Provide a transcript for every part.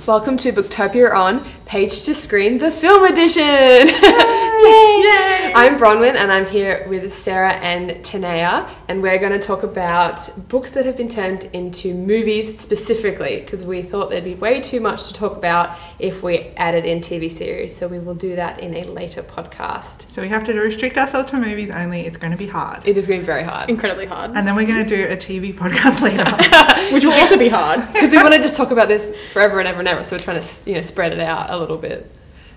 Welcome to Booktopia on Page to Screen, the film edition. Yay! Yay! I'm Bronwyn and I'm here with Sarah and Tanea, and we're going to talk about books that have been turned into movies specifically, because we thought there'd be way too much to talk about if we added in TV series, so we will do that in a later podcast. So we have to restrict ourselves to movies only. It's going to be hard. It is going to be very hard. Incredibly hard. And then we're going to do a TV podcast later. Which will also be hard. Because we want to just talk about this forever and ever and ever, so we're trying to spread it out a little bit.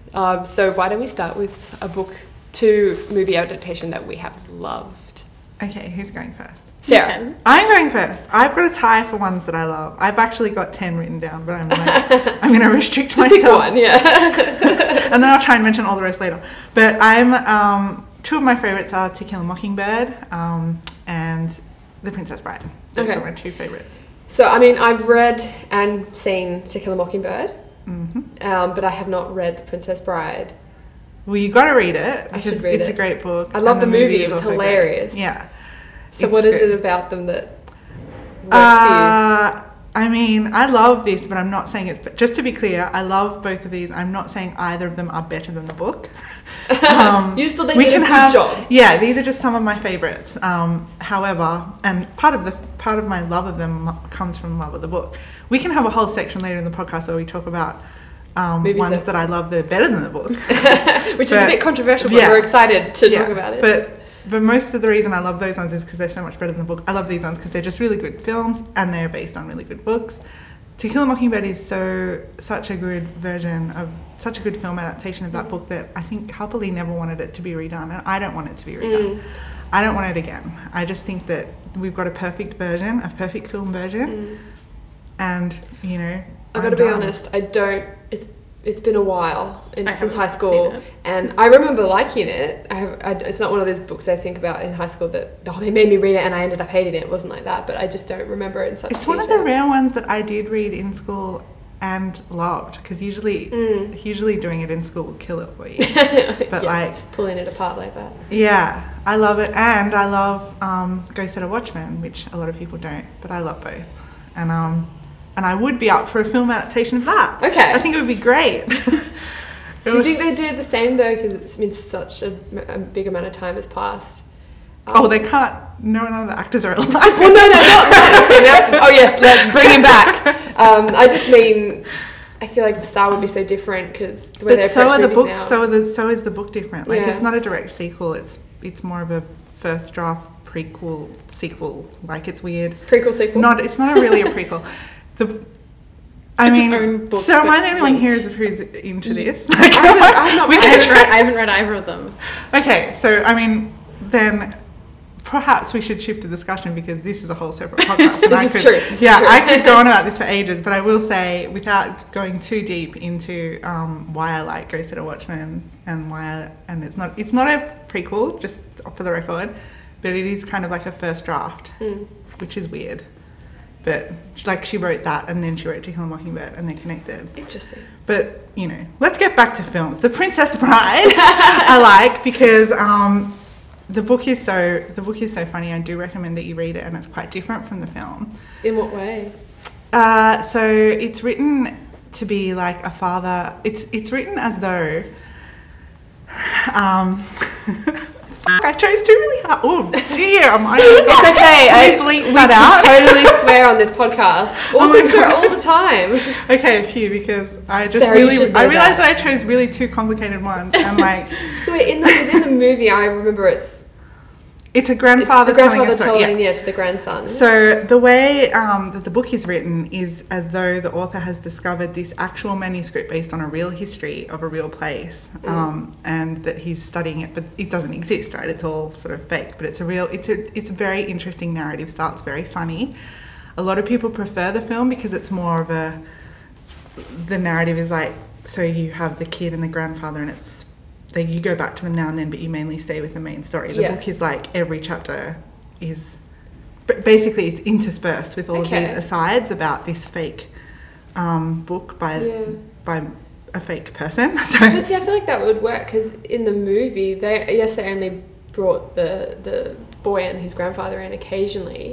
So why don't we start with a book to movie adaptation that we have loved? Okay, who's going first? Sarah. I'm going first. I've got a tie for ones that I love. I've actually got 10 written down, but I'm going to restrict myself. Pick one, yeah. And then I'll try and mention all the rest later. But two of my favourites are To Kill a Mockingbird and The Princess Bride. Those are my two favourites. So, I mean, I've read and seen To Kill a Mockingbird, but I have not read The Princess Bride. Well, you got to read it. I should read it. It's a great book. I love the movie. It was hilarious. Great. Yeah. So what is it about them that works for you? I mean, I love this, but I'm not saying it's... Just to be clear, I love both of these. I'm not saying either of them are better than the book. You still think they did a good job. Yeah, these are just some of my favourites. However, and part of my love of them comes from love of the book. We can have a whole section later in the podcast where we talk about ones that I love that are better than the book. Which is a bit controversial, but we're excited to talk about it. But most of the reason I love those ones is because they're so much better than the book. I love these ones because they're just really good films and they're based on really good books. To Kill a Mockingbird is such a good version of such a good film adaptation of that book that I think Harper Lee never wanted it to be redone, and I don't want it to be redone. I don't want it again. I just think that we've got a perfect film version, and I've got to be honest, I don't. It's been a while since high school, and I remember liking it. It's not one of those books I think about in high school that they made me read it and I ended up hating it. It wasn't like that, but I just don't remember it in such detail. It's one of the rare ones that I did read in school and loved, because usually doing it in school will kill it for you. But pulling it apart like that. Yeah, I love it, and I love Ghost at a Watchman, which a lot of people don't, but I love both, and I would be up for a film adaptation of that. Okay. I think it would be great. Do you think they do the same though? Because it's been such a big amount of time has passed. They can't. None of the actors are alive. Well, no, not the same actors. Oh yes, let's bring him back. I just mean, I feel like the style would be so different because the way they approach movies now. So is the book different. Like it's not a direct sequel. It's more of a first draft prequel sequel. Like it's weird. Prequel sequel. It's not really a prequel. Am I the only one here who's into this? I haven't read either of them. Okay, so I mean, then perhaps we should shift the discussion because this is a whole separate podcast. This is true. I could go on about this for ages, but I will say, without going too deep into why I like Ghost at a Watchman and it's not a prequel, just for the record, but it is kind of like a first draft, which is weird. But she wrote that and then she wrote To Kill a Mockingbird and they're connected. Interesting. But, let's get back to films. The Princess Bride I like because the book is so funny. I do recommend that you read it, and it's quite different from the film. In what way? So it's written to be like a father. It's written as though I chose two really hard. Oh dear, it's okay. We can totally swear on this podcast. Authors swear all the time. Okay, a few, because I just Sarah, I realized that I chose really two complicated ones, and So in the movie, I remember it's a grandfather telling to the grandson. So the way that the book is written is as though the author has discovered this actual manuscript based on a real history of a real place, and that he's studying it, but it doesn't exist, right? It's all sort of fake, but it's a very interesting narrative style. It's very funny. A lot of people prefer the film because it's more of the narrative is like, so you have the kid and the grandfather, and you go back to them now and then, but you mainly stay with the main story. The book is like every chapter is... But basically, it's interspersed with all of these asides about this fake book by a fake person. So. But see, I feel like that would work because in the movie, they only brought the boy and his grandfather in occasionally,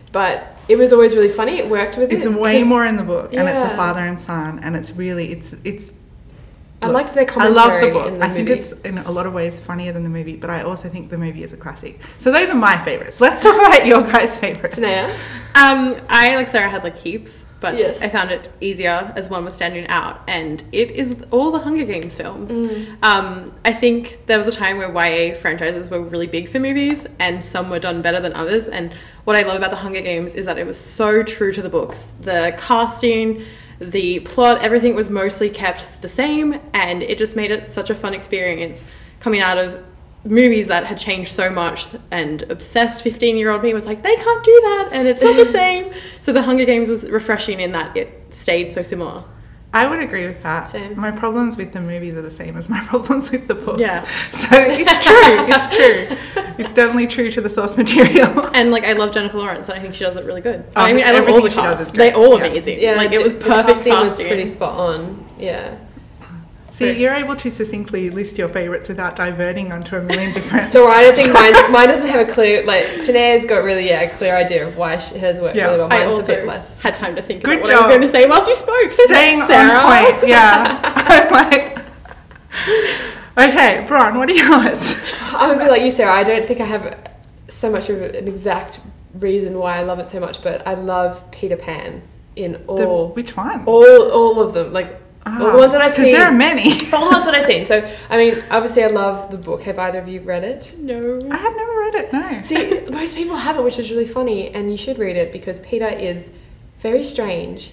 but it was always really funny. It worked with It's it. way more in the book, and it's Yeah. a father and son, and it's really it's. I Look, liked their I love commentary the book. in the I think movie. it's in a lot of ways funnier than the movie, but I also think the movie is a classic. So those are my favorites. Let's talk about your guys' favorites. Tanea? I, like Sarah, had like heaps, but Yes. I found it easier as one was standing out, and it is all the Hunger Games films. I think there was a time where YA franchises were really big for movies, and some were done better than others. And what I love about the Hunger Games is that it was so true to the books. The casting, the plot, everything was mostly kept the same, and it just made it such a fun experience coming out of movies that had changed so much, and obsessed 15-year-old me was like, they can't do that and it's not the same. So the Hunger Games was refreshing in that it stayed so similar. I would agree with that. Same. My problems with the movies are the same as my problems with the books. Yeah. So it's true. It's true. It's definitely true to the source material. And like I love Jennifer Lawrence, and I think she does it really good. Oh, I mean, I love all everything the she does cast. is great. They're all Yeah. amazing. Yeah, like it was the perfect casting was casting. pretty spot on. Yeah. See, you're able to succinctly list your favourites without diverting onto a million different... Don't worry, I don't think mine doesn't have a clear, like, Tanea's got really, a clear idea of why hers worked Yeah. really well. I Mine's a also bit less. had time to think Good about what I was job. going to say whilst you spoke. So Staying thanks, Sarah. on point, yeah. I'm like... Okay, Bron, what are yours? I'm a bit like you, Sarah. I don't think I have so much of an exact reason why I love it so much, but I love Peter Pan in Which one? all of them. Like, all the ones that I've seen. Because there are many. All the ones that I've seen. So, I mean, obviously I love the book. Have either of you read it? No. I have never read it, no. See, most people haven't, which is really funny, and you should read it because Peter is very strange.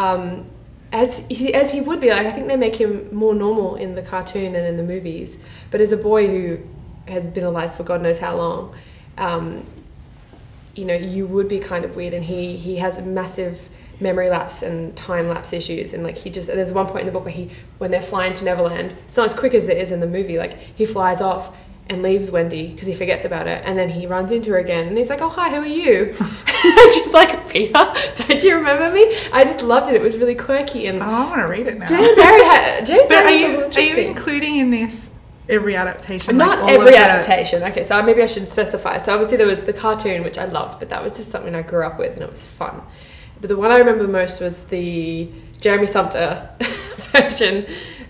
As he would be, like, I think they make him more normal in the cartoon and in the movies. But as a boy who has been alive for God knows how long, you know, you would be kind of weird, and he has massive memory lapse and time lapse issues, and like there's one point in the book where when they're flying to Neverland, it's not as quick as it is in the movie. Like, he flies off and leaves Wendy because he forgets about her, and then he runs into her again, and he's like, oh hi, who are you? It's just like, Peter, don't you remember me? I just loved it. It was really quirky, and Oh, I want to read it now. Jane Barry But are is you interesting. including in this every adaptation? Not like all every of the- adaptation. Okay, so maybe I should specify. So obviously there was the cartoon, which I loved, but that was just something I grew up with, and it was fun. But the one I remember most was the Jeremy Sumpter version,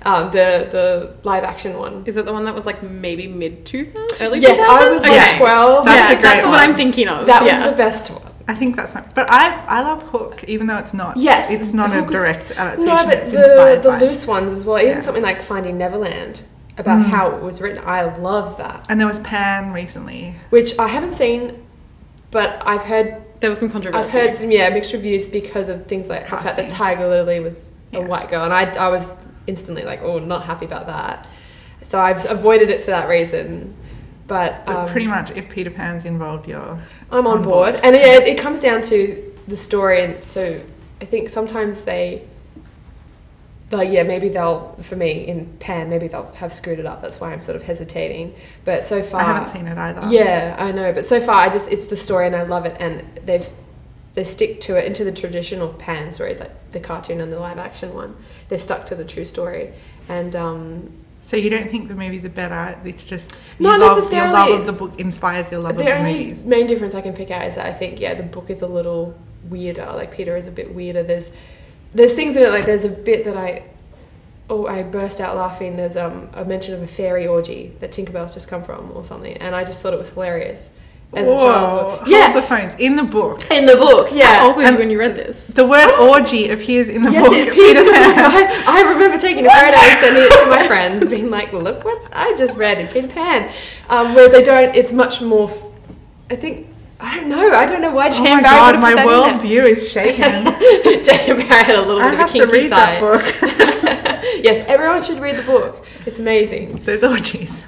the live action one. Is it the one that was like maybe mid 2000s? Early 2000s? Yes, I was like Okay. 12. That's yeah, a great that's what one. I'm thinking of. That was yeah. the best one. I think that's not... But I love Hook, even though it's not... Yes, It's not a Hook is- direct adaptation. No, but it's inspired the by. loose ones as well. Even Yeah. something like Finding Neverland, about how it was written. I love that. And there was Pan recently. Which I haven't seen, but I've heard There was some controversy. I've heard some mixed reviews because of things like the fact Casting. that Tiger Lily was a Yeah. white girl, and I was instantly like, oh, not happy about that. So I've avoided it for that reason. But Pretty much, if Peter Pan's involved, you're... I'm on board. And it comes down to the story, and so I think sometimes they, like, maybe they'll, for me in Pan, maybe they'll have screwed it up. That's why I'm sort of hesitating. But so far, I haven't seen it either. Yeah, I know. But so far, it's the story, and I love it. And they stick to it, into the traditional Pan stories, like the cartoon and the live action one. They've stuck to the true story. And So you don't think the movies are better? It's just... Not Your necessarily. love of the book inspires your love of the the only movies. main difference I can pick out is that I think, the book is a little weirder. Like, Peter is a bit weirder. There's things in it, like there's a bit that I burst out laughing. There's a mention of a fairy orgy that Tinkerbell's just come from or something, and I just thought it was hilarious. As a child. Hold the phones. In the book. In the book, How old were you And- when you read this? The word orgy appears in the Yes, book. it appears in the Peter book. Pan. I remember taking a photo and sending it to my friends, being like, look what I just read in Peter Pan. Where they don't, it's much more, I don't know why Oh Jane my Barry god, would my have put world that view is shaken. in there. Jane Barry had a little I bit of have a to kinky read side. that book. Yes, everyone should read the book. It's amazing. There's orgies.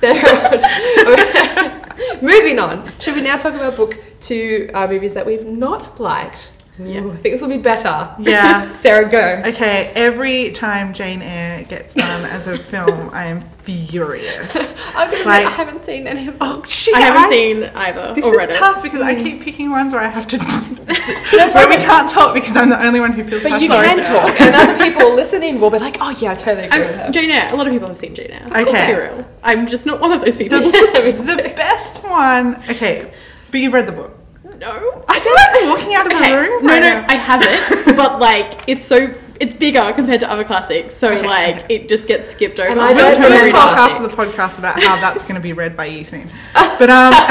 Moving on. Should we now talk about book 2 movies that we've not liked? Yeah. Ooh, I think this will be better. Yeah. Sarah, go. Okay, every time Jane Eyre gets done as a film, I am furious. I'm gonna Like- admit, I haven't seen any of them. Oh shit! I haven't seen either This or read is it. tough because I keep picking ones where I have to. where we can't talk because I'm the only one who feels. But you passionate. can talk, and other people listening will be like, "Oh yeah, I totally agree with her." Jane Eyre. A lot of people have seen Jane Eyre. Okay. Let's be real. I'm just not one of those people. The best one. Okay, but you've read the book. know. I feel like I'm walking out of the room. No, I have it, but like it's bigger compared to other classics, so like it just gets skipped over. And We'll don't know talk very after the podcast about how that's going to be read by you soon. But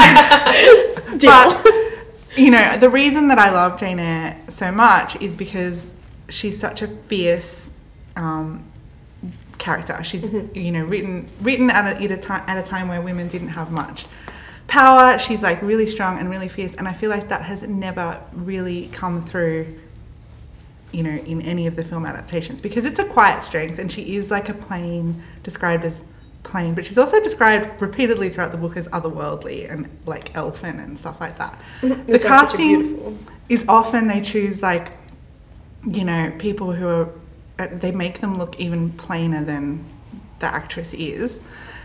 Deal. but you know, the reason that I love Jane Eyre so much is because she's such a fierce character. She's you know written at a time where women didn't have much power. She's like really strong and really fierce, and I feel like that has never really come through, you know, in any of the film adaptations, because it's a quiet strength, and she is like described as plain, but she's also described repeatedly throughout the book as otherworldly and like elfin and stuff like that. The casting is often, they choose like, you know, people who are, they make them look even plainer than the actress is,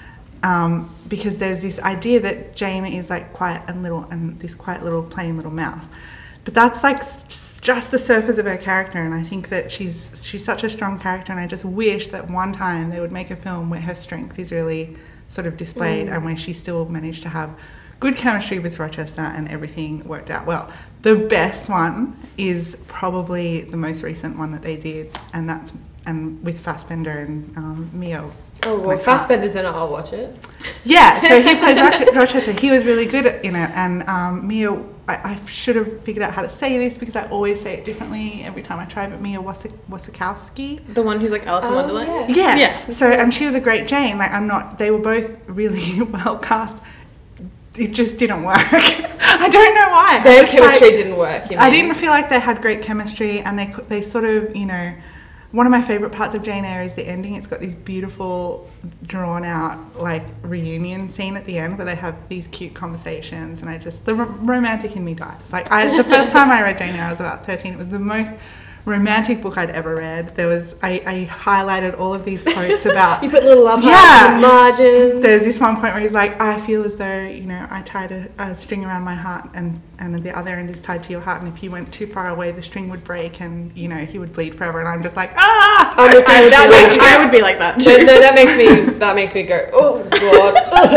because there's this idea that Jane is like quiet and little, and this quiet little plain little mouse, but that's like just the surface of her character. And I think that she's such a strong character, and I just wish that one time they would make a film where her strength is really sort of displayed, and where she still managed to have good chemistry with Rochester and everything worked out well. The best one is probably the most recent one that they did, and with Fassbender and Mio. Oh, well, Fassbender's in it, I'll watch it. Yeah, so he plays Rochester. He was really good in it. And Mio, I should have figured out how to say this because I always say it differently every time I try, but Mia Wasikowski. The one who's like Alice in Wonderland? Yeah. Yes. Yeah. So, and she was a great Jane. Like, they were both really well cast. It just didn't work. I don't know why. Their chemistry didn't work. You mean? I didn't feel like they had great chemistry, and they sort of, you know, one of my favourite parts of Jane Eyre is the ending. It's got this beautiful, drawn out, like, reunion scene at the end where they have these cute conversations, and the romantic in me dies. Like, the first time I read Jane Eyre, I was about 13. It was the most romantic book I'd ever read. I highlighted all of these quotes about... You put little love hearts in the margins. There's this one point where he's like, I feel as though, you know, I tied a string around my heart, and the other end is tied to your heart, and if you went too far away, the string would break, and, you know, he would bleed forever. And I'm just like, ah! Honestly, I would be like that too. No, that makes me go, oh god.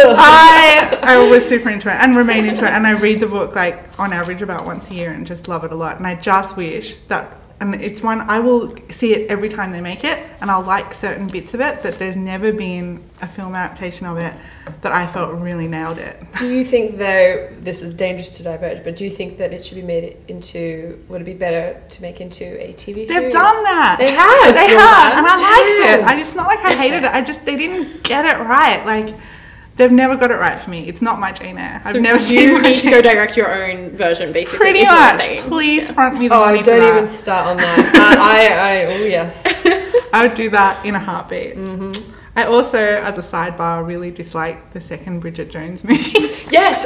I was super into it and remain into it, and I read the book like on average about once a year and just love it a lot. And I just wish that, and it's one I will see it every time they make it, and I'll like certain bits of it, but there's never been a film adaptation of it that I felt really nailed it. Do you think, though, this is dangerous to diverge, but do you think that it should be made into, would it be better to make into a TV series? They've done that. They have, and I liked it. It's not like I hated it. They didn't get it right. Like, they've never got it right for me. It's not my Jane Eyre. I've never seen you need to go direct your own version, basically. Pretty much. Please front me the money for that. Oh, don't even start on that. Oh, yes. I would do that in a heartbeat. Mm-hmm. I also, as a sidebar, really dislike the second Bridget Jones movie. Yes.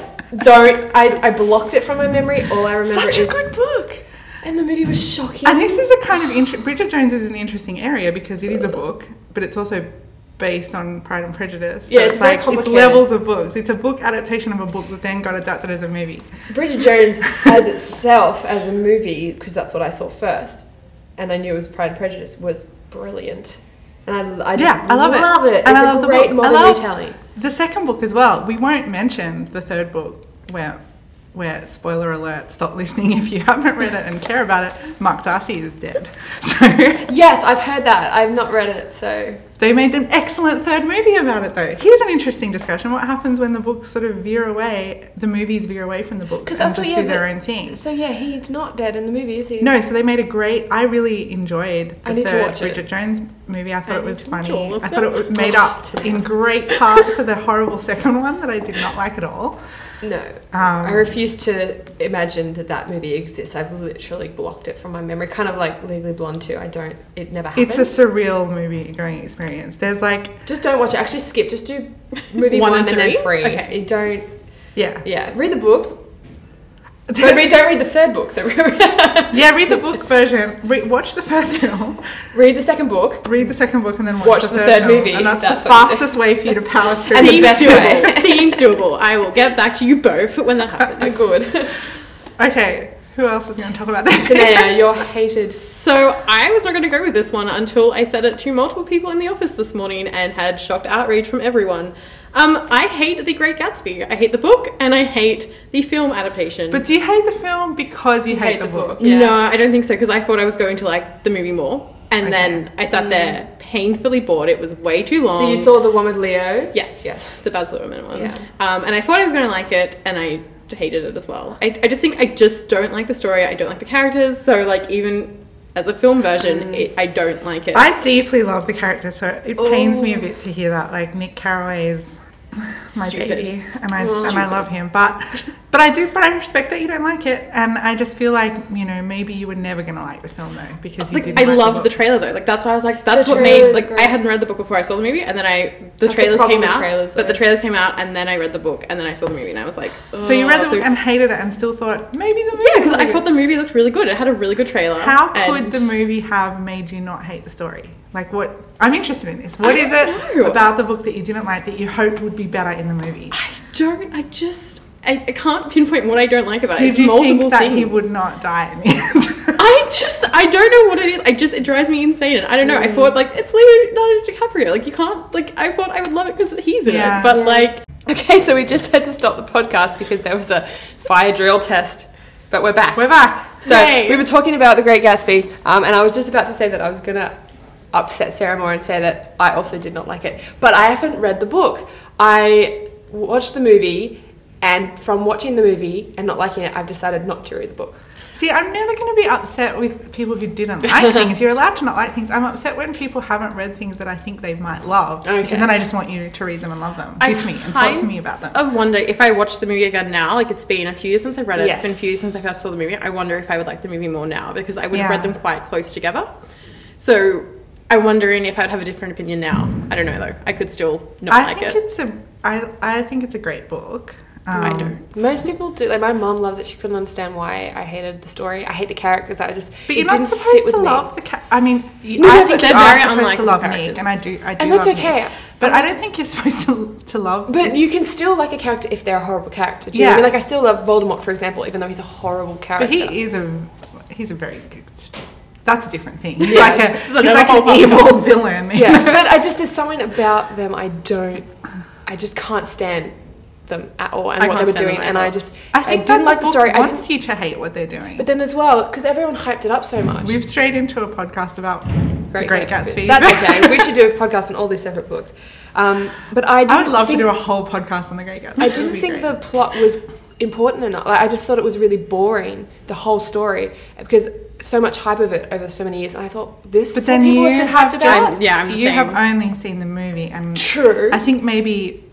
I blocked it from my memory. All I remember is... Such a good book. And the movie was shocking. And this is a kind of... Bridget Jones is an interesting area because it is a book, but it's also based on Pride and Prejudice. So yeah, it's like it's levels of books. It's a book adaptation of a book that then got adapted as a movie. Bridget Jones as itself, as a movie, because that's what I saw first, and I knew it was Pride and Prejudice, was brilliant. And I love it. And it's I love a great modern retelling. The second book as well. We won't mention the third book where, spoiler alert, stop listening if you haven't read it and care about it, Mark Darcy is dead. So yes, I've heard that. I've not read it, so... They made an excellent third movie about it, though. Here's an interesting discussion. What happens when the books sort of veer away, the movies veer away from the books and just do their own thing? So, yeah, he's not dead in the movie, is he? No, so they made a great... I really enjoyed the third Bridget it. Jones movie. I thought it was funny. I thought it was made up in great part for the horrible second one that I did not like at all. No. I refuse to imagine that movie exists. I've literally blocked it from my memory. Kind of like Legally Blonde 2. It never happened. It's a surreal movie-going experience. There's like... Just don't watch it. Actually skip. Just do movie 1 and then 3. Okay. You don't... Yeah. Read the book. But don't read the third book. So yeah, read the book version. Watch the first film. Read the second book. Read the second book and then watch the third film. movie. And that's the fastest way for you to power through. And the best way. Seems doable. I will get back to you both when that happens. Good. Okay, who else is going to talk about this? Tanea, you're hated. So I was not going to go with this one until I said it to multiple people in the office this morning and had shocked outrage from everyone. I hate The Great Gatsby. I hate the book and I hate the film adaptation. But do you hate the film because you hate the book? Yeah. No, I don't think so, because I thought I was going to like the movie more. And then I sat there painfully bored. It was way too long. So you saw the one with Leo? Yes. The Baz Luhrmann one. Yeah. And I thought I was going to like it, and I hated it as well. I just think I just don't like the story. I don't like the characters. So like even as a film version, I don't like it. I deeply love the character, so it pains me a bit to hear that. Like Nick Carraway is my Stupid. baby, and I love him. But I respect that you don't like it, and I just feel like maybe you were never gonna like the film though because you didn't. I like loved the book. trailer though. Like that's why I was like, that's The what trailer made is like great. I hadn't read the book before I saw the movie, and then the That's the trailers problem came with out. trailers, But the though. trailers came out, and then I read the book, and then I saw the movie, and I was like, So you read the so- book and hated it, and still thought maybe the movie. Yeah, because was I good. thought the movie looked really good. It had a really good trailer. How could and the movie have made you not hate the story? Like what? I'm interested in this. What I is don't it know. about the book that you didn't like that you hoped would be better in the movie? I can't pinpoint what I don't like about it. Did It's you multiple think that things. he would not die in the end? I don't know what it is. It drives me insane. I don't know. I thought like it's Leonardo DiCaprio. Like you can't I thought I would love it because he's in Yeah. it. But Yeah. like Okay, so we just had to stop the podcast because there was a fire drill test, but we're back. We're back. So Yay. we were talking about The Great Gatsby, and I was just about to say that I was going to upset Sarah more and say that I also did not like it. But I haven't read the book. I watched the movie, and from watching the movie and not liking it, I've decided not to read the book. See, I'm never going to be upset with people who didn't like things. You're allowed to not like things. I'm upset when people haven't read things that I think they might love. Okay. Because then I just want you to read them and love them I with me and talk to kind me about them. of wonder if I watched the movie again now. Like it's been a few years since I've read it. Yes. It's been a few years since I first saw the movie. I wonder if I would like the movie more now because I would have Yeah. read them quite close together. So I'm wondering if I'd have a different opinion now. I don't know though. I could still not I like think it. I think it's a great book. I don't. Most people do. Like my mom loves it. She couldn't understand why I hated the story. I hate the characters. But it you're not didn't supposed sit with to me. love the I mean, No, I but think they're you are very supposed to unlikable love characters. Nick, and I do And that's love okay. Nick. But I don't think you're supposed to love. But this. you can still like a character if they're a horrible character. Do you know what I Yeah. mean? Like I still love Voldemort, for example, even though he's a horrible character. But he's a very good. That's a different thing. He's Yeah. like another whole an evil podcast. villain. Yeah, but there's something about them I just can't stand them at all and I what they can't were stand doing, them and either. I think didn't like the book story. I wants didn't, you to hate what they're doing. but then as well, because everyone hyped it up so much. We've strayed into a podcast about The Great Gatsby. That's okay. We should do a podcast on all these separate books. But I I would love to think, do a whole podcast on The Great Gatsby. I It would didn't be think great. the plot was important enough. Like, I just thought it was really boring, the whole story, because so much hype of it over so many years, and I thought this But is then what people you have have hyped about. just, Yeah, I'm the you same. have only seen the movie, and True. I think maybe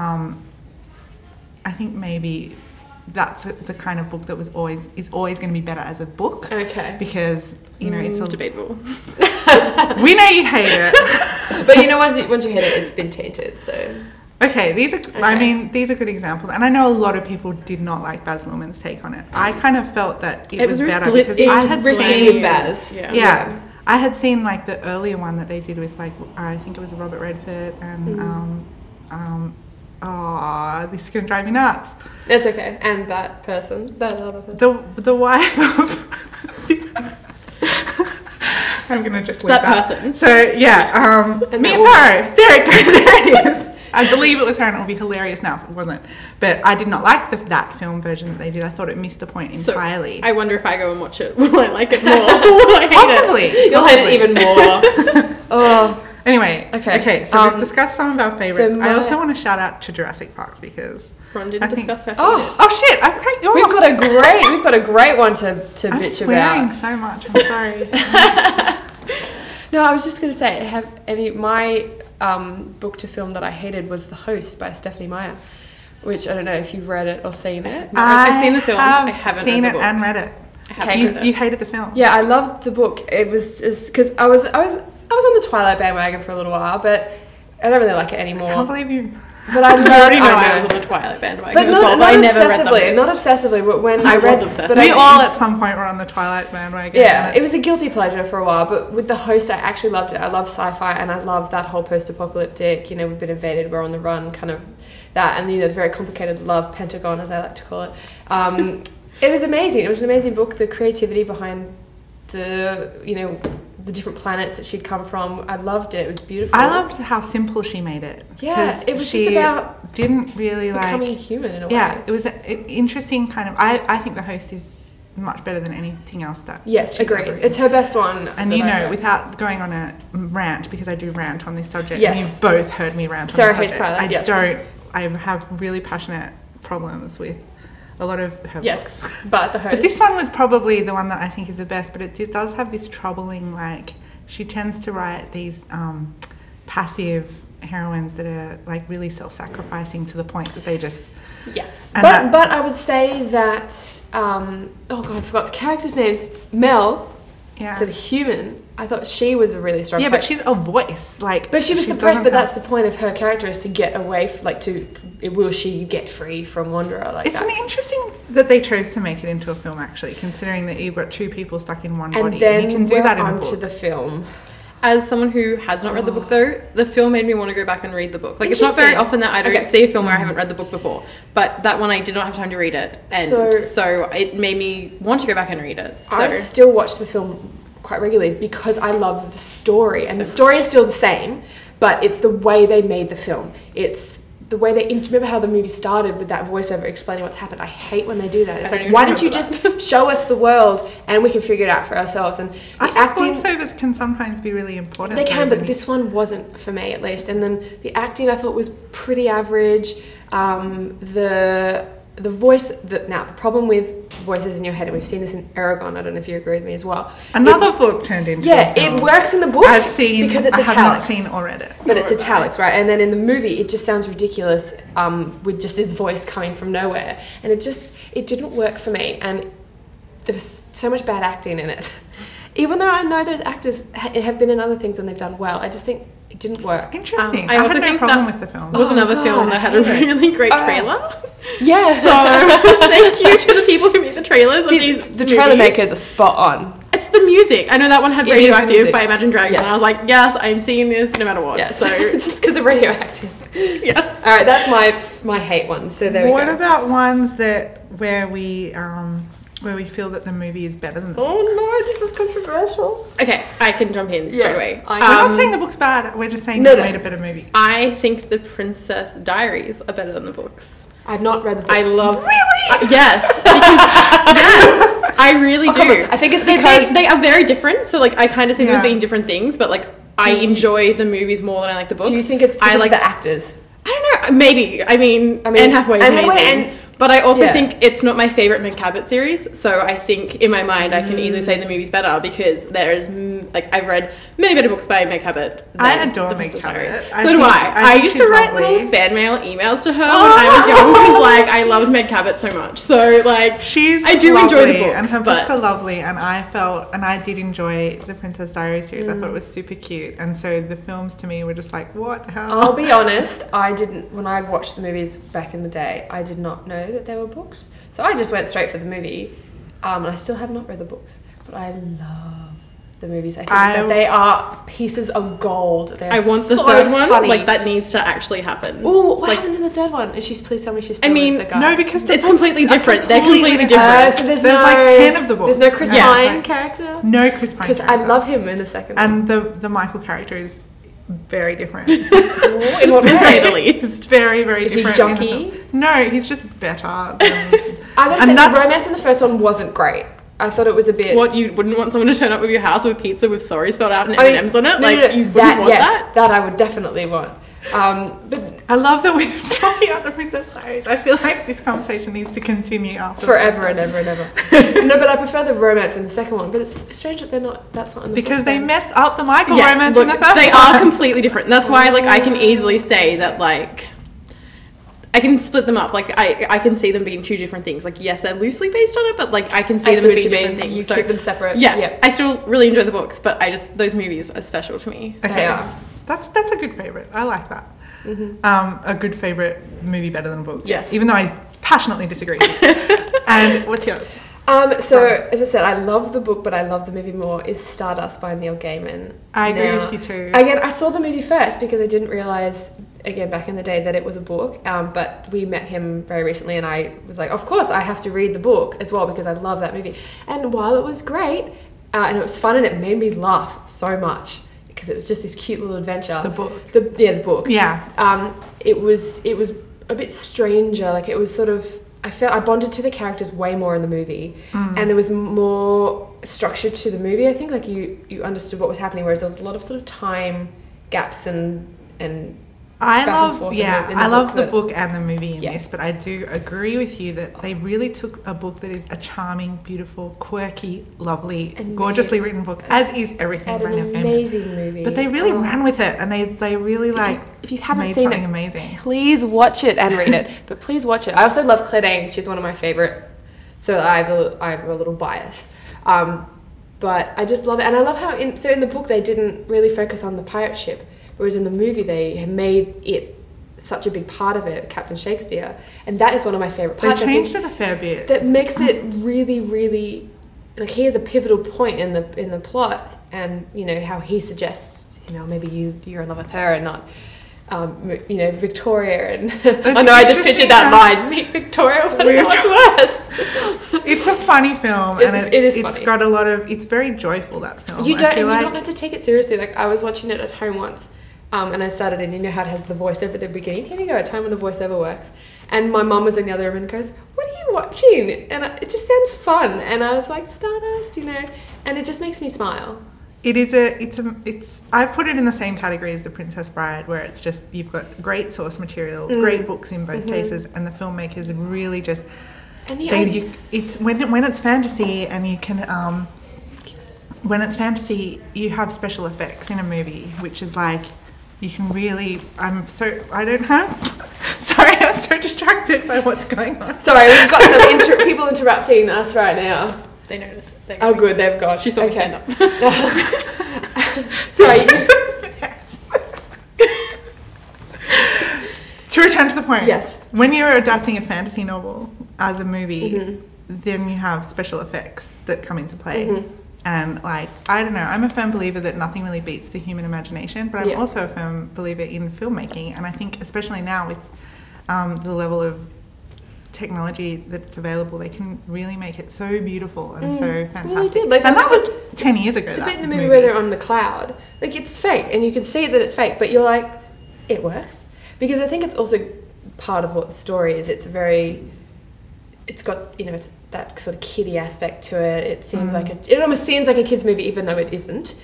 that's the kind of book that is always going to be better as a book. Okay. Because it's a debatable. we know you hate it. But once you hit it, it's been tainted, so... Okay, these are Okay. these are good examples, and I know a lot of people did not like Baz Luhrmann's take on it. I kind of felt that it was was better really because glitzy. I It's had risky seen with Baz. Yeah. I had seen like the earlier one that they did with like I think it was Robert Redford and this is gonna drive me nuts. It's okay. And that other person. The wife of I'm gonna just leave That that person. So yeah, And Mia that Farrow. There it goes. There it is. I believe it was her, and it would be hilarious now if it wasn't. But I did not like that film version that they did. I thought it missed the point So, entirely. I wonder if I go and watch it, will I like it more? Will I hate Possibly. it? You'll hate it even more. Oh, Anyway, Okay, so we've um, discussed some of our favorites. so I my- also want to shout out to Jurassic Park because Ron I didn't think- discuss her. Oh. oh shit, I've cut you we've off. got a great one to I'm bitch swearing about. so much. I'm sorry. No, I was just going to say, my book to film that I hated was The Host by Stephanie Meyer, which I don't know if you've read it or seen it. I've seen the film. have I haven't seen read it the book. and read it. I haven't Okay. read it. You hated the film. Yeah, I loved the book. It was just because I was on the Twilight bandwagon for a little while, but I don't really like it I can't anymore. believe you. But I already know I I was on the Twilight bandwagon but as not, well, but not I never read the obsessively, not Host. obsessively. But when I I read, was obsessed. but We I- all at some point were on the Twilight bandwagon. Yeah, and it was a guilty pleasure for a while, but with The Host, I actually loved it. I love sci-fi, and I love that whole post-apocalyptic, we've been invaded, we're on the run, kind of that, and the very complicated love pentagon, as I like to call it. It was amazing. It was an amazing book. The creativity behind the, the different planets that she'd come from. I loved it. It was beautiful. I loved how simple she made it. Yeah, 'cause it was she just about didn't really becoming human in a way. Yeah, it was an interesting kind of. I think The Host is much better than anything else that. Yes, she's agreed. ever It's her best one. And that you I've know, read. without going on a rant, because I do rant on this subject, Yes. and you've both heard me rant on Sarah this hates subject. Twilight, yes. I have really passionate problems with a lot of her books. Yes, but The Host. But this one was probably the one that I think is the best, but it does have this troubling, like, she tends to write these passive heroines that are, like, really self-sacrificing to the point that they just... Yes, And but I would say that oh god, I forgot the character's names. Mel, Yeah. so the human. I thought she was a really strong. Yeah, but character. she's a voice, like... But she was she suppressed. doesn't But that's have- the point of her character, is to get away, will she get free from Wanderer like It's that? an interesting that they chose to make it into a film, actually, considering that you've got two people stuck in one And body. then You can do we're that in a onto book. the film. As someone who has not read the book, though, the film made me want to go back and read the book. Like, it's not very Interesting. often that I don't Okay. see a film where I haven't read the book before. But that one, I did not have time to read it. And so it made me want to go back and read it. So I still watch the film quite regularly because I love the story, and the story is still the same, but it's the way they made the film. It's the way they remember how the movie started with that voiceover explaining what's happened. I hate when they do that. It's don't like, even why don't you remember just show us the world and we can figure it out for ourselves? And the I think acting, voiceovers can sometimes be really important. they can, though, but this one wasn't for me, at least. And then the acting I thought was pretty average. The voice, now the problem with voices in your head, and we've seen this in Aragon, I don't know if you agree with me as well. Another book turned into Yeah, a film. it works in the book I've seen, because it's I have not italics. seen or read it. But it's italics, right? And then in the movie, it just sounds ridiculous with just his voice coming from nowhere. And it didn't work for me. And there was so much bad acting in it. Even though I know those actors have been in other things and they've done well, I just think it didn't work. Interesting. I I also had no think problem that with the film. was another God, film I that had a hate it. really great Oh. trailer. Yeah. So thank you to the people who made the trailers of these the trailer movies. makers are spot on. It's the music. I know that one had It is the Radioactive music. by Imagine Dragons, and I Yes. was like, yes, I'm seeing this no matter what. Yes. So just because of radioactive. yes. All right, that's my hate one. So there What we go. about ones where we feel that the movie is better than the book? Oh no, this is controversial. Okay, I can jump in straight away. I- We're not saying the book's bad. We're just saying No, they no. made a better movie. I think the Princess Diaries are better than the books. I've not read the books. I love. Really? Yes, because, yes, I really Oh, do. come on. I think it's They- because they are very different. So like, I kind of see them Yeah. as being different things, but like, I enjoy the movies more than I like the books. Do you think it's because I of like the actors? I don't know. Maybe. I mean Anne Hathaway is Anne amazing. Hathaway But I also Yeah. think it's not my favorite Meg Cabot series. So I think in my mind I can easily say the movie's better because there's I've read many better books by Meg Cabot. I than adore The Meg Princess Cabot. Diaries. I So do think- I. I I think used to she's write lovely. little fan mail emails to her when I was young because like I loved Meg Cabot so much. So like She's I do enjoy the lovely, books, and her but books are lovely. And I did enjoy the Princess Diaries series. I thought it was super cute, and so the films to me were just like, what the hell? I'll be honest, I didn't, when I watched the movies back in the day, I did not know that they were books. So I just went straight for the movie. And I still have not read the books, but I love the movies. I think that they are pieces of gold. They are I want the so third one. funny. Like that needs to actually happen. Ooh, what Like, happens in the third one? And please tell me she's I still mean, with the guy. No, because the It's books completely are different. They're completely different. So there's There's no, like 10 of the books. There's no Chris Yeah. Pine Like, character. no Chris Pine Because I character. love him in the second one. And the Michael character is very different. In what to say way? the least. It's very, very Is he different. in the junky? film. No, he's just better. Than, I gotta And say, the that's- romance in the first one wasn't great. I thought it was a bit... What, you wouldn't want someone to turn up with your house with pizza with sorry spelled out and I mean, M&M's on it? no, Like, no, no, you wouldn't want that? That I would definitely want. But I love that we're talking about the Princess Diaries. I feel like this conversation needs to continue after forever and ever and ever. No, but I prefer the romance in the second one. But it's strange that that's not in the because book they then. messed up the Michael Yeah, romance look, in the first they one. are completely different. That's why, like, I can easily say that, like, I can split them up. Like, I can see them being two different things. Like, yes, they're loosely based on it, but, like, I can see I them see what being you different mean. things. You keep them separate. Yeah, Yep. I still really enjoy the books, but those movies are special to me. They Okay. are. That's a good favourite. I like that. A good favourite movie better than a book. Yes. Even though I passionately disagree. And what's yours? So, as I said, I love the book, but I love the movie more, is Stardust by Neil Gaiman. I agree Now, with you too. Again, I saw the movie first because I didn't realise, again, back in the day that it was a book. But we met him very recently and I was like, of course, I have to read the book as well because I love that movie. And while it was great, and it was fun, and it made me laugh so much because it was just this cute little adventure. The book. The book. Yeah. It was a bit stranger. Like, it was sort of, I bonded to the characters way more in the movie, and there was more structure to the movie. I think, like, you understood what was happening, whereas there was a lot of sort of time gaps and I back and forth I love the book and the movie in Yeah. this, but I do agree with you that they really took a book that is a charming, beautiful, quirky, lovely, And gorgeously written book, as is everything. had an Brand New Fame. amazing movie. But they really ran with it, and they really if you haven't made seen something it, amazing. please watch it and read it. But please watch it. I also love Claire Danes. She's one of my favorite. So I have a little bias. But I just love it, and I love how in the book they didn't really focus on the pirate ship, whereas in the movie they made it such a big part of it, Captain Shakespeare, and that is one of my favorite They parts. changed it a fair bit. That makes it really, really, like, he is a pivotal point in the plot, and you know how he suggests, you know, maybe you're in love with her and not, you know, Victoria. And I know I just pictured that line, meet Victoria. What's worse? It's a funny film, and It is it's funny. got a lot of. It's very joyful, that film. You I don't, and feel you're like not meant to take it seriously. Like, I was watching it at home once, and I started, and you know how it has the voiceover at the beginning. Here you go, a time when a voiceover works. And my mum was in the other room and goes, "What are you watching?" And it just sounds fun. And I was like, Stardust, you know, and it just makes me smile. it's. I've put it in the same category as The Princess Bride, where it's just you've got great source material, great books in both cases, and the filmmakers really just. And It's when it's fantasy, and you can when it's fantasy, you have special effects in a movie, which is like you can really. I'm so distracted by what's going on. Sorry, we've got some people interrupting us right now. They noticed. Oh, good, they've gone. She saw me stand up. Sorry. To return to the point, Yes. when you're adapting a fantasy novel as a movie, then you have special effects that come into play. And, like, I don't know, I'm a firm believer that nothing really beats the human imagination, but I'm also a firm believer in filmmaking. And I think, especially now with the level of technology that's available, they can really make it so beautiful and so fantastic. Well, they did. Like, and that was 10 years ago. The that bit in the movie where they're on the cloud, like, it's fake, and you can see that it's fake, but you're like, it works. Because I think it's also part of what the story is. It's got, you know, it's that sort of kiddie aspect to it. It seems like it almost seems like a kid's movie, even though it isn't.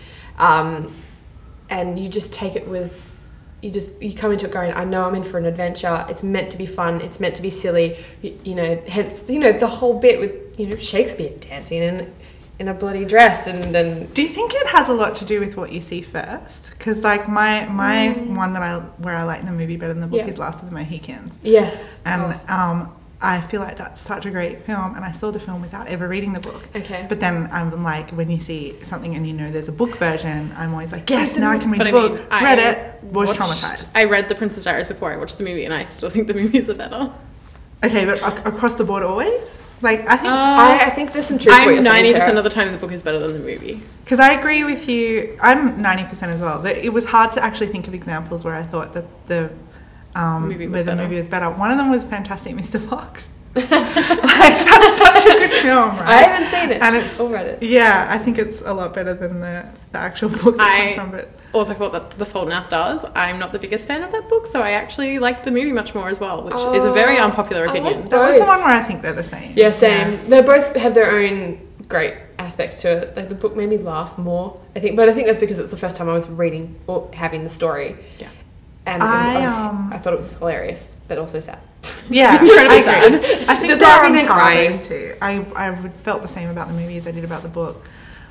And you just take it with, you come into it going, I know I'm in for an adventure. It's meant to be fun. It's meant to be silly. You know, hence, you know, the whole bit with, you know, Shakespeare dancing in a bloody dress, and then. Do you think it has a lot to do with what you see first? Because, like, my one where I like the movie better than the book is Last of the Mohicans. Yes. And I feel like that's such a great film, and I saw the film without ever reading the book. Okay. But then I'm like, when you see something and you know there's a book version, I'm always like, yes, See, now I can read But the I book. mean, Read it, was traumatized. I read The Princess Diaries before I watched the movie, and I still think the movies are better. Okay, but across the board always? Like, I think... I think there's some truth to what I'm you're saying, 90% Sarah. of the time the book is better than the movie. Because I agree with you. I'm 90% as well. But it was hard to actually think of examples where I thought that the movie was better. One of them was Fantastic Mr. Fox. Like, that's such a good film, right? I haven't seen it. And it's or read it. Yeah, I think it's a lot better than the actual book. Also thought that The Fault in Our Stars, I'm not the biggest fan of that book, so I actually liked the movie much more as well, which is a very unpopular opinion. That was the one where I think they're the same. Yeah, same. Yeah. They both have their own great aspects to it. Like, the book made me laugh more, I think, but I think that's because it's the first time I was reading or having the story. Yeah. And I thought it was hilarious, but also sad. Yeah, I agree. I think there's there laughing are and crying too. I felt the same about the movie as I did about the book.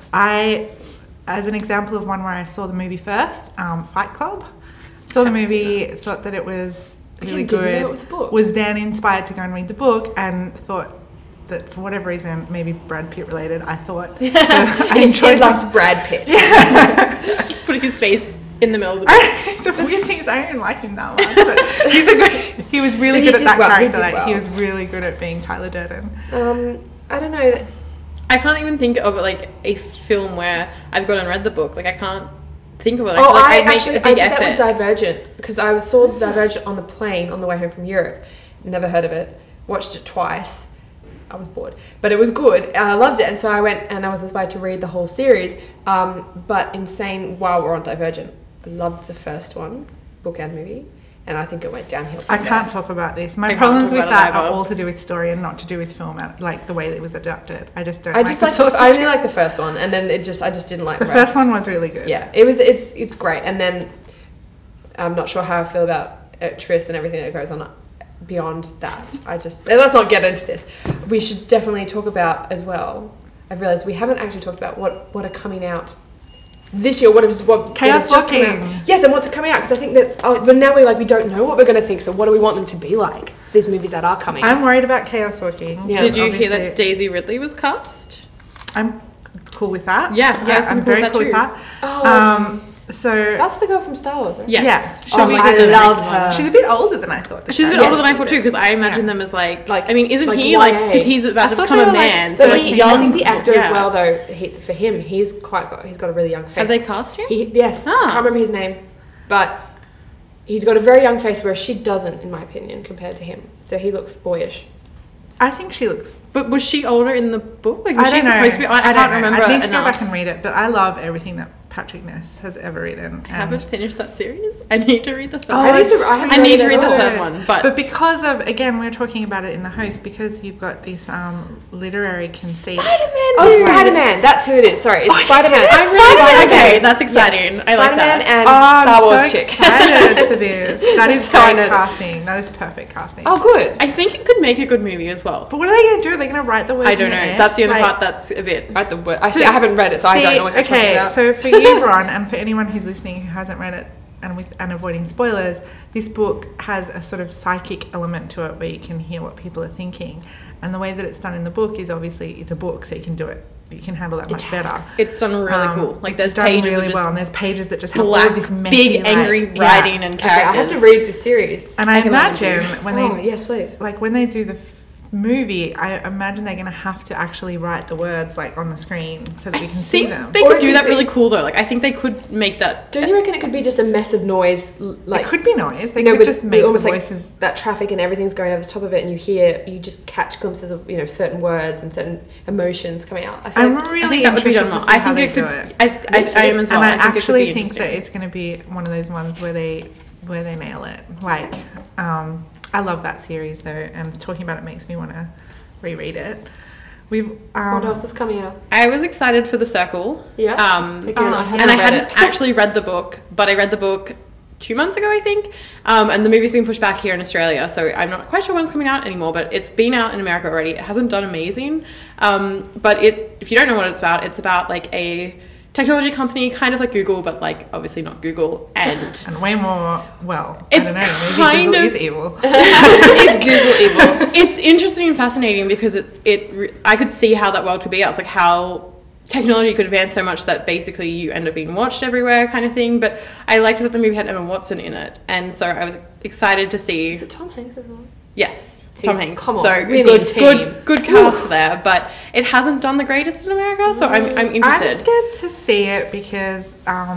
As an example of one where I saw the movie first, Fight Club. Saw the movie, thought that it was really good. Didn't know it was a book. Was then inspired to go and read the book, and thought that for whatever reason, maybe Brad Pitt related, I thought I enjoyed. He likes Brad Pitt. Just putting his face in the middle of the book. The weird thing is, I don't like him that much, but he was really good at that character. He was really good at being Tyler Durden. I don't know. I can't even think of like a film where I've gone and read the book. Like, I can't think of it. I did that with Divergent, because I saw Divergent on the plane on the way home from Europe. Never heard of it. Watched it twice. I was bored. But it was good, and I loved it, and so I went and I was inspired to read the whole series. But insane, while we're on Divergent, I loved the first one, book and movie, and I think it went downhill from I can't talk about this. My problems with that are all to do with story and not to do with film, like the way that it was adapted. I just don't I like just the like source I only like the first one, and then I just didn't like the the rest. first one was really good. Yeah, it's great, and then I'm not sure how I feel about Triss and everything that goes on beyond that. Let's not get into this. We should definitely talk about as well. I've realised we haven't actually talked about what are coming out this year. What Chaos just come Walking. out. Yes, and what's coming out, because I think that but now we don't know what we're going to think. So what do we want them to be like? These movies that are coming. I'm worried about Chaos Walking. Yeah. Did you hear that Daisy Ridley was cast? I'm cool with that. Yeah, I was I'm cool with very that cool with too. that. Oh, So that's the girl from Star Wars, right? Yes. Yeah. She'll be I good in the love next her. one. she's a bit older than I thought. She's a bit Yes. older than I thought too, because I imagine them as like I mean, isn't like he YA? like because he's about I to thought become they a were, like, man, So so like I young. think the actor yeah. as well, though, for him, he's got a really young face. Have they cast him? Yes, Ah. I can't remember his name, but he's got a very young face, whereas she doesn't, in my opinion, compared to him. So he looks boyish. I think she looks. But was she older in the book? Like was I she don't know. supposed to be? I don't can't know. remember I need to enough. go back and read it, but I love everything that Patrick Ness has ever written. I haven't finished that series. I need to read the third. Oh, one. I need to read the it. third one, but because of, again, we were talking about it in the host, because you've got this literary conceit. Spider-Man. Oh, dude. Spider-Man. That's who it is. Sorry, it's Spider-Man. yes, I'm really Spider-Man. Spider-Man. Okay, that's exciting. Yes. I like Spider-Man that. and I'm Star Wars so chick. excited for this. That is Trying great to- casting. That is perfect casting. Oh, good. I think it could make a good movie as well. But what are they going to do? Are they going to write the words I don't in know. the air? That's the only Like, part that's a bit. Right, I haven't read it, so I don't know what you're talking about. So for you, Bron, and for anyone who's listening who hasn't read it and avoiding spoilers, this book has a sort of psychic element to it where you can hear what people are thinking. And the way that it's done in the book is obviously it's a book, so you can do it. You can handle that much better. It's done really cool. Like it's there's done pages really of just well, and there's pages that just have all black, of this messy, big, angry like, writing yeah. and Okay, characters. I have to read this series. And I I can love imagine it. when Oh, they yes, please. like when they do the movie, I imagine they're going to have to actually write the words like on the screen so that we can see them. They Or could it do could that be- really cool though. Like I think they could make that. Don't you reckon it could be just a mess of noise, like It could be noise. They you know, could with, just with make almost voices. like that traffic and everything's going over the top of it, and you just catch glimpses of certain words and certain emotions coming out. I feel I'm like I really think that would be interested done to well. see I how think they it do could. it. I am as well. And I think it could actually be think that interesting. it's going to be one of those ones where they nail it. Like, I love that series though, and talking about it makes me want to reread it. We've what else is coming out? I was excited for The Circle. Yeah. Again, I haven't and I read hadn't it. actually read the book, but I read the book 2 months ago, I think. And the movie's been pushed back here in Australia, so I'm not quite sure when it's coming out anymore, but it's been out in America already. It hasn't done amazing. But if you don't know what it's about like a technology company, kind of like Google, but like obviously not Google. And way more. Well, It's I don't know. Maybe kind Google of- is evil. Is Google evil? it's interesting and fascinating because I could see how that world could be. I was like, how technology could advance so much that basically you end up being watched everywhere kind of thing. But I liked that the movie had Emma Watson in it, and so I was excited to see. Is it Tom Hanks as well? Yes, See, Tom Hanks. come on, So winning good, team. good cast there, but it hasn't done the greatest in America. So I'm I'm interested. scared to see it because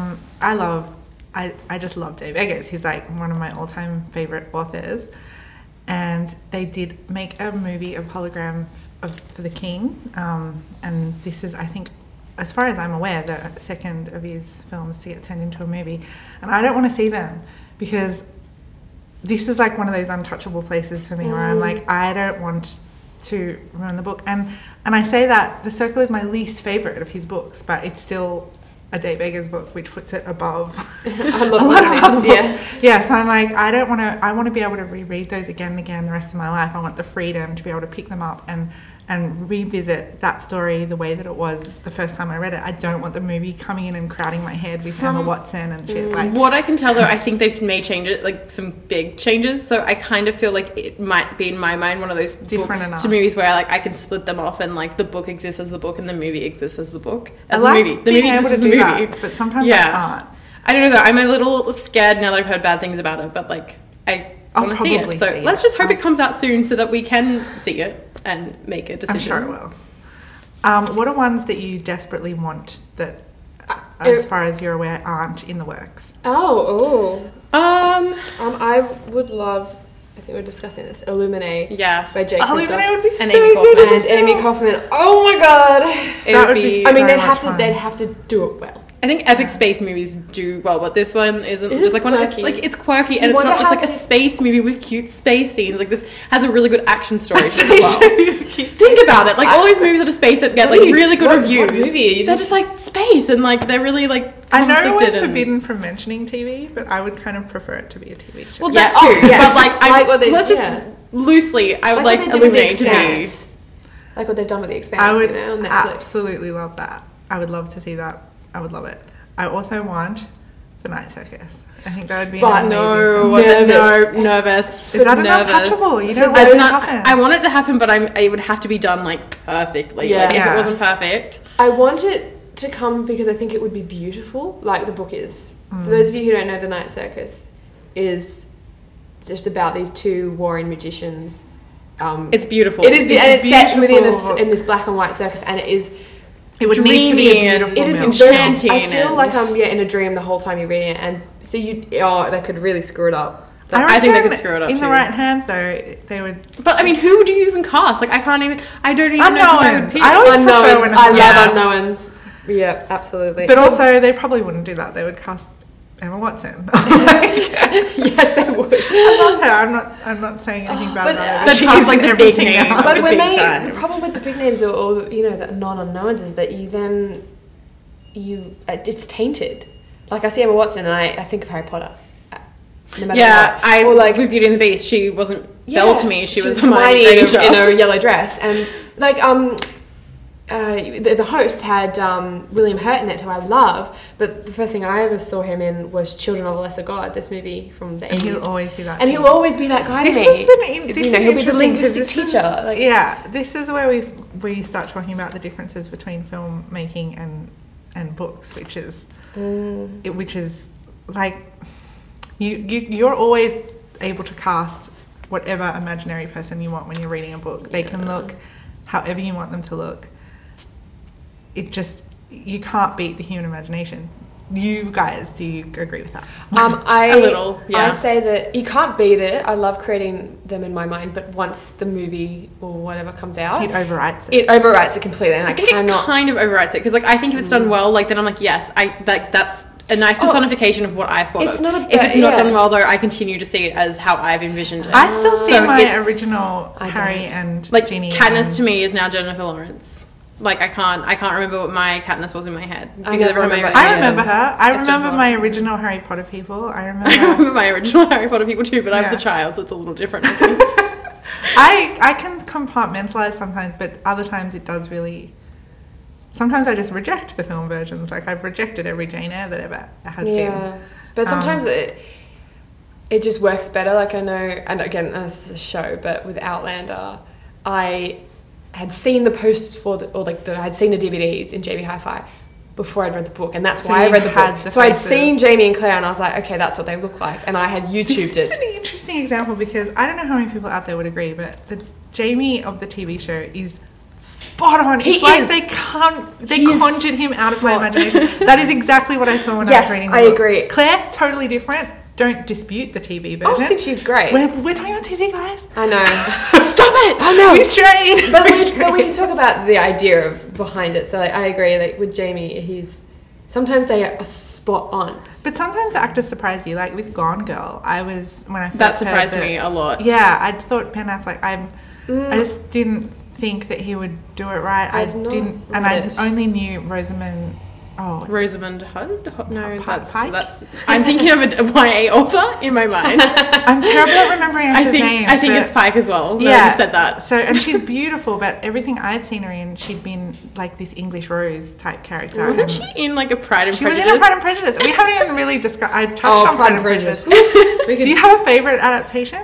I just love Dave Eggers. He's like one of my all-time favorite authors, and they did make a movie of hologram for the King, and this is, I think, as far as I'm aware, the second of his films to get turned into a movie, and I don't want to see them because this is like one of those untouchable places for me where I'm like, I don't want to ruin the book, and I say that The Circle is my least favorite of his books, but it's still a Dave Eggers book, which puts it above I a love lot of other things, books. yeah. Yeah, so I'm like, I want to be able to reread those again and again the rest of my life. I want the freedom to be able to pick them up and revisit that story the way that it was the first time I read it. I don't want the movie coming in and crowding my head with Emma Watson and shit. Like, What I can tell though, I think they've made changes, like some big changes. So I kind of feel like it might be in my mind one of those Different books enough. to movies where like I can split them off and like the book exists as the book and the movie exists as the book I as like the movie. The being movie able exists to as the do movie. that, but sometimes Yeah. I can't. I don't know though. I'm a little scared now that I've heard bad things about it, but like I'll want to see probably it. So see let's it. just hope it comes out soon so that we can see it and make a I'm decision. sure it will. What are ones that you desperately want that, as far as you're aware, aren't in the works? Oh. Um, I would love I think we're discussing this. Illuminate Yeah. by Jake Illuminate Christoph would be And so Amy good Kaufman. as a and Amy film. Kaufman. Oh my god! It That would would be. be I mean, so they'd much have to fun. do it well. I think epic space movies do well, but this one isn't Is just it like one. It's quirky? like it's quirky, and You it's wonder not just how like a they- space movie with cute space scenes. Like this has a really good action story as Space well. movies. Think about it. Like all these movies out of space that get What are like you- really good what reviews. movie are you They're just- just like space, and like they're really like I know we're conflicted and- forbidden from mentioning TV, but I would kind of prefer it to be a TV show. Well, Yeah, that too. oh, yes. But like, Like what they- let's just yeah. loosely, I would like, what they did with The Illuminate to be. Expanse. Like what they've done with The Expanse, I would you know, on Netflix. absolutely love that. I would love to see that. I would love it. I also want The Night Circus. I think that would be an But amazing No, film. nervous. Is that an nervous. untouchable? You For don't those- want It's it to not. happen. I want it to happen, but it would have to be done like perfectly. Yeah. Like, if Yeah. it wasn't perfect, I want it to come because I think it would be beautiful, like the book is. Mm. For those of you who don't know, The Night Circus is just about these two warring magicians. it's beautiful. It is, It's and it's set within beautiful. in this black and white circus, and it is. It would need to be dreamy a and beautiful It is film. very- enchanting I feel and- like I'm in a dream the whole time you're reading it, and so they could really screw it up. I think they reckon could screw it up in the too. right hands, though. They would. But I mean, who do you even cast? Like, I don't even know. who I would Unknowns. pick. I always prefer Unknowns. when I it's love unknown. unknowns. Yeah, absolutely. But also, they probably wouldn't do that. They would cast Emma Watson. yes, they would. I love her. I'm not saying anything bad But, about her. But She she's is like the big everything name. else. But the when big they, time. the problem with the big names or the non-unknowns is that it's tainted. Like I see Emma Watson and I think of Harry Potter. No matter Yeah, what. Or like with Beauty and the Beast, she wasn't Belle to me. She was Hermione Hermione in Granger. a yellow dress, and like the host had William Hurt in it, who I love. But the first thing I ever saw him in was Children of a Lesser God, this movie from the 80s. And he'll always be that. And he'll always be that guy to me. This is he'll be the interesting 'cause linguistic this is- teacher. Like, yeah, this is where we start talking about the differences between filmmaking and books, which is like you're always able to cast whatever imaginary person you want when you're reading a book. They can look however you want them to look. You can't beat the human imagination. You guys, do you agree with that? A little, yeah. I say that you can't beat it. I love creating them in my mind, but once the movie or whatever comes out, It overwrites it. it overwrites it completely, and I I think cannot. it kind of overwrites it because, like, I think if it's done well, like, then I'm like, yes, that's a nice personification of what I thought. It's of. not a if it's bad- not yeah. done well, though, I continue to see it as how I've envisioned it. I still see So my it's- original I Harry don't. and Like Ginny. Katniss and- to me is now Jennifer Lawrence. Like I can't remember what my Katniss was in my head. I Because never remember Hermione- I remember her. I It's remember Jennifer my Lawrence. original Harry Potter people. I I remember. remember my original Harry Potter people too, but I was Yeah. a child, so it's a little different. I think. I can compartmentalize sometimes, but other times it does really. Sometimes I just reject the film versions. Like I've rejected every Jane Eyre that ever has Yeah, but sometimes it just works better. Like I know, and again, this is a show, but with Outlander, I had seen the posters I had seen the DVDs in JB Hi-Fi before I'd read the book, and that's So why I you read the had book. the So I'd faces. seen Jamie and Claire, and I was like, okay, that's what they look like, and I had YouTubed This is it. an interesting example because I don't know how many people out there would agree, but the Jamie of the TV show is spot on. He It's like is. they He is conjured him out of my spot. imagination. That is exactly what I saw when I Yes, was reading the I book. agree. Claire, totally different. Don't dispute the TV Oh, version. I think she's great. We're talking about TV, guys. I know. Stop it! I know. We strayed. but we can talk about the idea of behind it. So like, I agree. Like with Jamie, sometimes they are spot on. But sometimes the actors surprise you. Like with Gone Girl, when I first That heard surprised me a lot. Yeah, I thought Ben Affleck. I just didn't think that he would do it right. I've not didn't, and read I it. only knew Rosamund. Oh, Rosamund Hunt? No, Pike? that's. I'm thinking of a YA author in my mind. I'm terrible at remembering actors' names. I think but- it's Pike as well. No, Yeah, you've said that. So, and she's beautiful, but everything I'd seen her in, she'd been like this English Rose type character. Wasn't and she in like a Pride and She was Prejudice? in a Pride and Prejudice. We haven't even really discussed. I touched Oh, on Pride and Prejudice. We Do you have a favorite adaptation?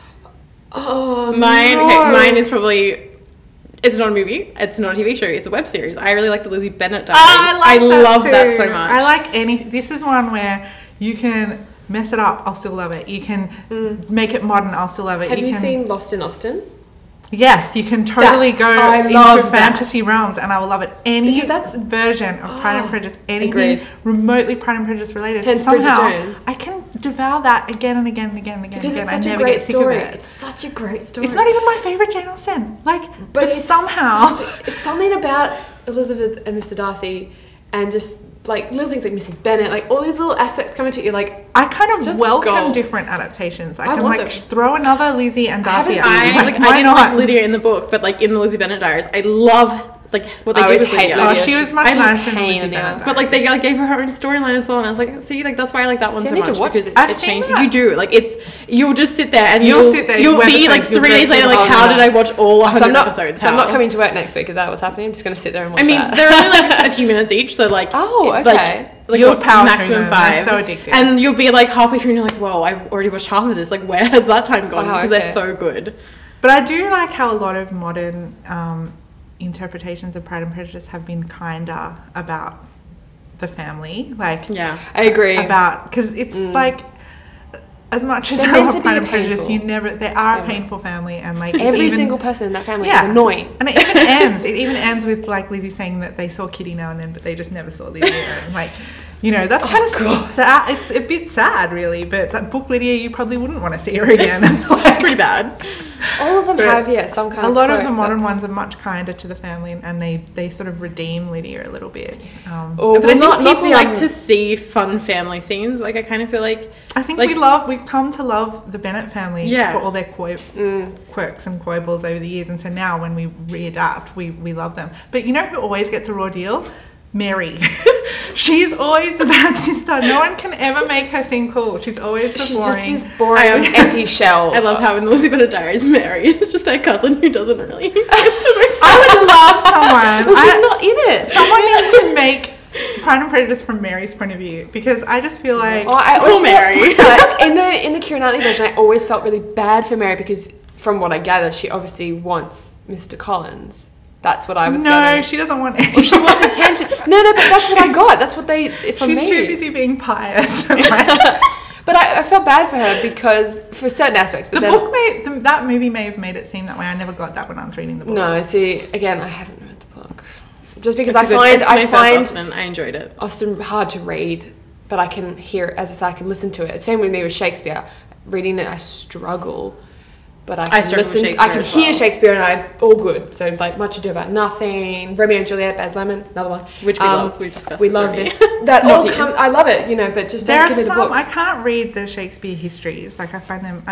Oh, Mine is probably. It's not a movie. It's not a TV show. It's a web series. I really like the Lizzie Bennet Diaries. I love too. that so much. I like This is one where you can mess it up. I'll still love it. You can make it modern. I'll still love it. Have you can, seen Lost in Austin? Yes, you can totally go I into love fantasy realms, and I will love it. Any Because that's- version of Pride and Prejudice, anything Agreed. remotely Pride and Prejudice related, Hence Bridget somehow Jones. I can devour that again and again and again and again. Because and it's again. such I a never great get sick story. of it. It's such a great story. It's not even my favorite Jane Austen. But it's somehow it's something about Elizabeth and Mr. Darcy, and just like little things like Mrs. Bennet, like all these little aspects come into it. You're like, I kind it's of just welcome gold. different adaptations. I I can want like them. throw another Lizzie and Darcy at haven't you. seen- I Why didn't not? like Lydia in the book, but like in the Lizzie Bennet diaries, I love like what they I do always with hate Lydia. Oh, Lydia. she was much I'm a nicer than pain Lizzie in the Bennet. ass. But like they like gave her her own storyline as well, and I was like, see, like that's why I like that one See, I so need to much watch because this. I've it seen changed. that. You do like you'll just sit there and You'll sit there, You'll web be like episodes, you'll 3 days go later, through like the how whole did I watch all So 100 I'm not, episodes? so I'm not How? coming to work next week. Is that what's happening? I'm just going to sit there and watch I mean, that. they're only like a few minutes each, so like Oh, like- okay. Like, You'll what, power through maximum them. 5. That's so addictive. And you'll be like halfway through and you're like, whoa, I've already watched half of this. Like, where has that time gone? Wow, Because okay. they're so good. But I do like how a lot of modern interpretations of Pride and Prejudice have been kinder about the family. Like, Yeah. I agree. about, because it's like, as much as They're I meant love to be Pride a and Prejudice, painful. they are a Yeah. painful family, and like Every even- single person in that family Yeah. is annoying. And it even ends with like Lizzie saying that they saw Kitty now and then, but they just never saw Lydia. And like, you know, that's kind of sad. It's a bit sad, really. But that book, Lydia, you probably wouldn't want to see her again. It's pretty bad. All of them But have, yeah, some kind a of lot of quirk the modern that's- ones are much kinder to the family, and they sort of redeem Lydia a little bit. Oh, But I think not people the like to see fun family scenes. Like, I kind of feel like I think like- we've come to love the Bennett family Yeah. for all their quirks and foibles over the years, and so now when we readapt, we love them. But you know who always gets a raw deal? Mary. She's always the bad sister. No one can ever make her seem cool. She's always the She's boring. just this boring, empty shell. I love how in the Lizzie Bennet Diaries, Mary is just their cousin who doesn't really exist for most I would love someone. Well, she's not in it. Someone needs to make Pride and Prejudice from Mary's point of view, because I just feel like Oh, I Poor always Mary. felt- in the Keira Knightley version, I always felt really bad for Mary because, from what I gather, she obviously wants Mr. Collins. That's what I was no, gathering. she doesn't want any. Well, she wants attention. No, but that's what I got. That's what they for She's me. too busy being pious. But I felt bad for her because for certain aspects. But The then, book that movie may have made it seem that way. I never got that when I was reading the book. No, see, again, I haven't read the book. Just because It's I my find first Austen. I enjoyed it. Austen hard to read, but I can hear it, as I say, I can listen to it. Same with me with Shakespeare. Reading it, I struggle. But I struggle can with listen, I Shakespeare can as hear well. Shakespeare and I all good. So like Much Ado About Nothing, Romeo and Juliet, Baz Luhrmann, another one. Which we love. We've discussed We this love already. this. That Not all here. comes. I love it, but just There don't are give me the some book. I can't read the Shakespeare histories. Like I find them.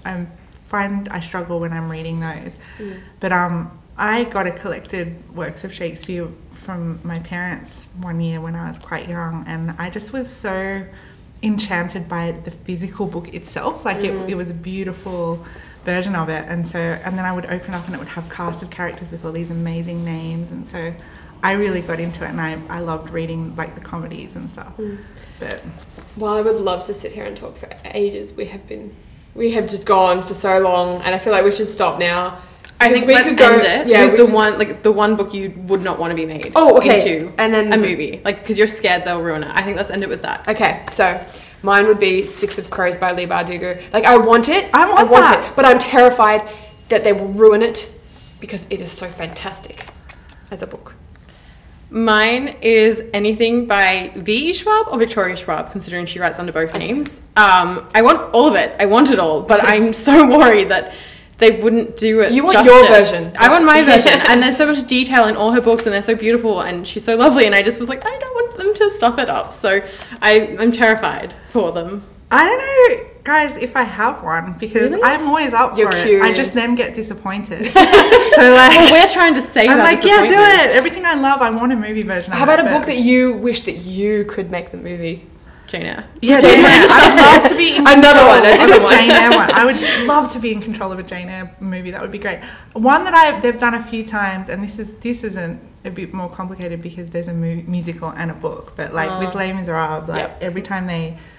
I struggle when I'm reading those. But I got a collected works of Shakespeare from my parents one year when I was quite young, and I just was so enchanted by the physical book itself. Like it was a beautiful version of it, and then I would open up and it would have cast of characters with all these amazing names, and so I really got into it, and I loved reading like the comedies and stuff. But Well, I would love to sit here and talk for ages. We have just gone for so long, and I feel like we should stop now. I Because think we let's could go- end it yeah, with we the one book you would not want to be made Oh, okay. into And then a movie, like because you're scared they'll ruin it. I think let's end it with that. Okay, so mine would be Six of Crows by Leigh Bardugo. Like, I want it. I want that. it. But I'm terrified that they will ruin it because it is so fantastic as a book. Mine is anything by V.E. Schwab or Victoria Schwab, considering she writes under both names. I want all of it. I want it all, but I'm so worried that they wouldn't do it. You want justice. your version. I want my version, and there's so much detail in all her books, and they're so beautiful, and she's so lovely. And I just was like, I don't want them to stuff it up, so I'm terrified for them. I don't know, guys, if I have one, because Really? I'm always up You're for it. I curious. just then get disappointed. So like, Well, we're trying to save I'm our like, yeah, do disappointment. it. Everything I love, I want a movie version of How about it, a book but- that you wish that you could make the movie? Jane Eyre. Yeah, Jane Jane Eyre. Eyre. I'd love to be in Another control one, a of different a one. Jane Eyre one. I would love to be in control of a Jane Eyre movie. That would be great. One that they've done a few times, and this isn't a bit more complicated because there's a musical and a book. But like with Les Miserables, like Yep. every time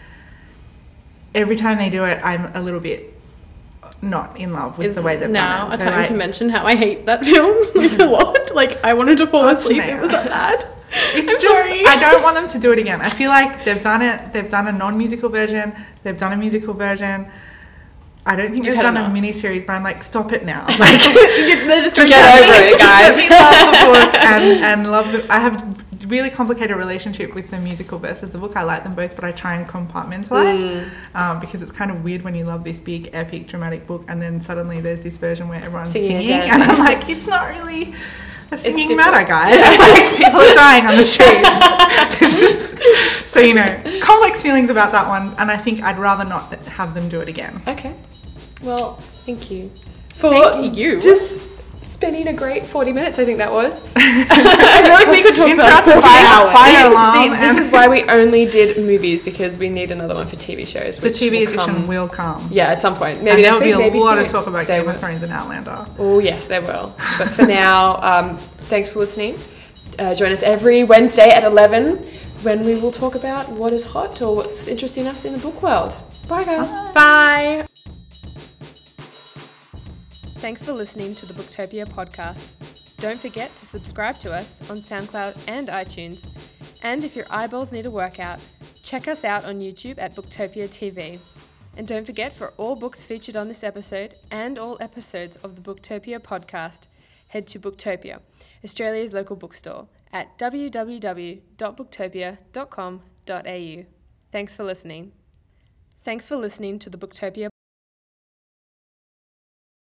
they do it, I'm a little bit not in love with the way they've now done a it. So, time like, to mention how I hate that film like a lot. Like I wanted to fall asleep. It was that bad. It's I'm just, sorry. I don't want them to do it again. I feel like they've done it. They've done a non-musical version. They've done a musical version. I don't think You've they've had done enough. a mini-series, but I'm like, stop it now. Like, They're just Get over it, guys. Just let me love the book and love the... I have a really complicated relationship with the musical versus the book. I like them both, but I try and compartmentalize because it's kind of weird when you love this big, epic, dramatic book and then suddenly there's this version where everyone's Singing singing and and I'm dancing. like, it's not really a singing different. matter, guys. Like, people are dying on the streets. So, you know, complex feelings about that one, and I think I'd rather not have them do it again. Okay. Well, thank you for Thank you. just spending a great 40 minutes. I think that was. I feel like we could talk about Interrupted by hours. a fire See, alarm. this and is why we only did movies, because we need another one for TV shows. the which TV will come- edition will come. Yeah, at some point. And Maybe there'll next be week, maybe a lot soon. of talk about They Game of will. Thrones and Outlander. Oh, yes, there will. But for now, thanks for listening. Join us every Wednesday at 11 when we will talk about what is hot or what's interesting us in the book world. Bye, guys. Bye. Thanks for listening to the Booktopia podcast. Don't forget to subscribe to us on SoundCloud and iTunes. And if your eyeballs need a workout, check us out on YouTube at Booktopia TV. And don't forget, for all books featured on this episode and all episodes of the Booktopia podcast, head to Booktopia, Australia's local bookstore, at www.booktopia.com.au. Thanks for listening. Thanks for listening to the Booktopia